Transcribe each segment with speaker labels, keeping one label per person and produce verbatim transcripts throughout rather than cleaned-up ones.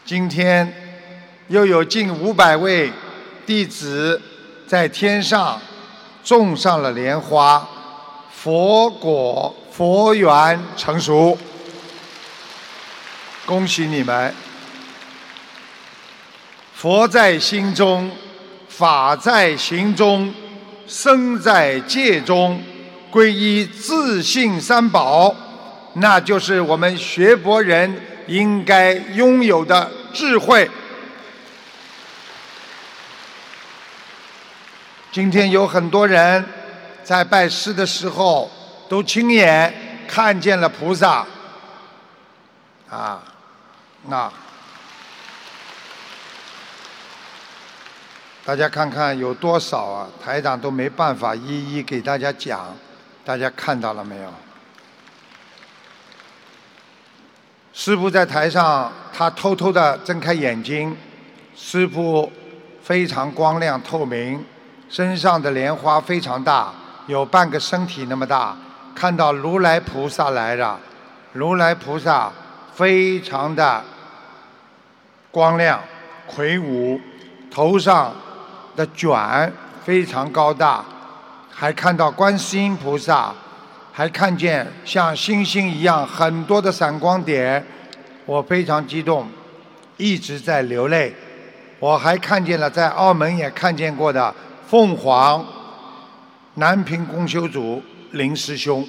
Speaker 1: 今天又有近五百位弟子在天上种上了莲花，佛果佛缘成熟，恭喜你们！佛在心中，法在行中，僧在戒中，皈依自信三宝，那就是我们学佛人应该拥有的智慧。今天有很多人在拜师的时候都亲眼看见了菩萨啊，那大家看看有多少啊？台长都没办法一一给大家讲，大家看到了没有？师父在台上，他偷偷地睁开眼睛，师父非常光亮透明，身上的莲花非常大，有半个身体那么大。看到如来菩萨来了，如来菩萨非常的光亮魁梧，头上的卷非常高大，还看到观世音菩萨，还看见像星星一样很多的闪光点，我非常激动，一直在流泪。我还看见了在澳门也看见过的凤凰南屏公修组林师兄。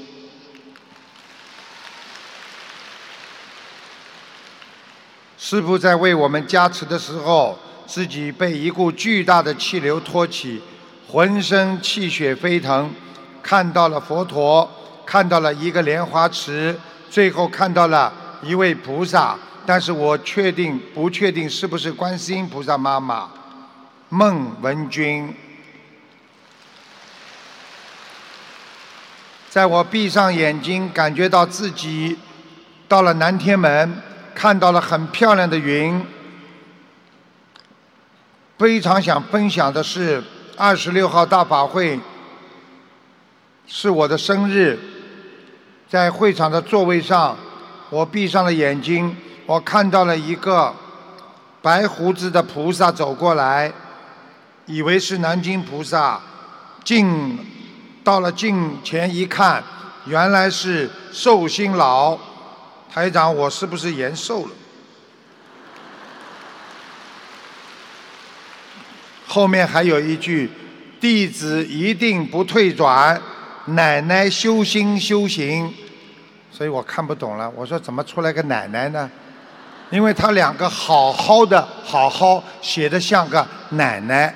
Speaker 1: 师父在为我们加持的时候，自己被一股巨大的气流托起，浑身气血飞腾，看到了佛陀，看到了一个莲花池，最后看到了一位菩萨，但是我确定不确定是不是观世音菩萨妈妈孟文君。在我闭上眼睛，感觉到自己到了南天门，看到了很漂亮的云。非常想分享的是，二十六号大法会是我的生日，在会场的座位上，我闭上了眼睛，我看到了一个白胡子的菩萨走过来，以为是南京菩萨，近到了近前一看，原来是寿星老。台长，我是不是延寿了？后面还有一句，弟子一定不退转，奶奶修心修行。所以我看不懂了，我说怎么出来个奶奶呢？因为他两个好好的好好写得像个奶奶。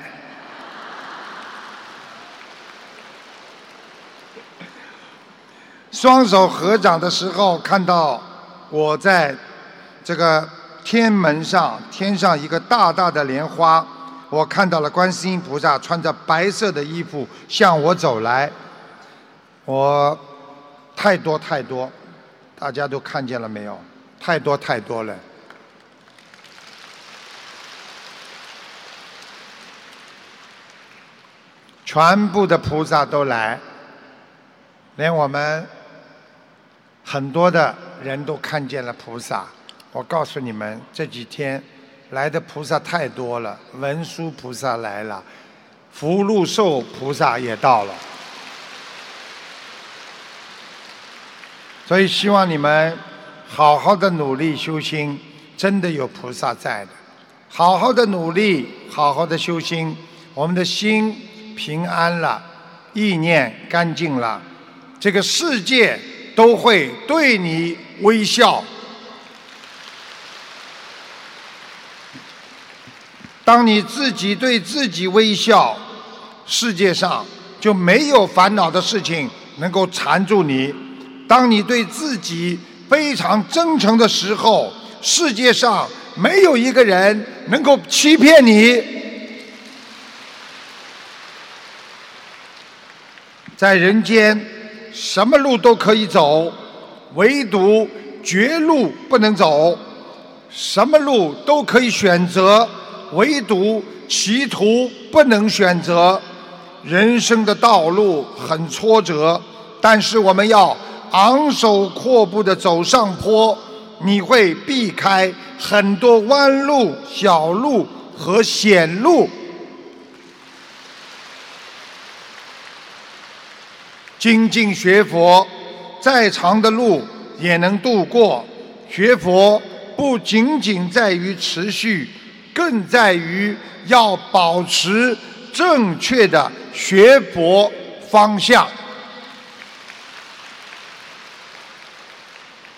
Speaker 1: 双手合掌的时候，看到我在这个天门上，天上一个大大的莲花，我看到了观世音菩萨穿着白色的衣服向我走来。我太多太多，大家都看见了没有？太多太多了。全部的菩萨都来，连我们很多的人都看见了菩萨。我告诉你们，这几天来的菩萨太多了，文殊菩萨来了，福禄寿菩萨也到了。所以希望你们好好的努力修心，真的有菩萨在的。好好的努力，好好的修心，我们的心平安了，意念干净了，这个世界都会对你微笑。当你自己对自己微笑，世界上就没有烦恼的事情能够缠住你。当你对自己非常真诚的时候，世界上没有一个人能够欺骗你。在人间什么路都可以走，唯独绝路不能走。什么路都可以选择，唯独歧途不能选择。人生的道路很挫折，但是我们要昂首阔步地走上坡，你会避开很多弯路、小路和险路。精进学佛，再长的路也能度过。学佛不仅仅在于持续，更在于要保持正确的学佛方向。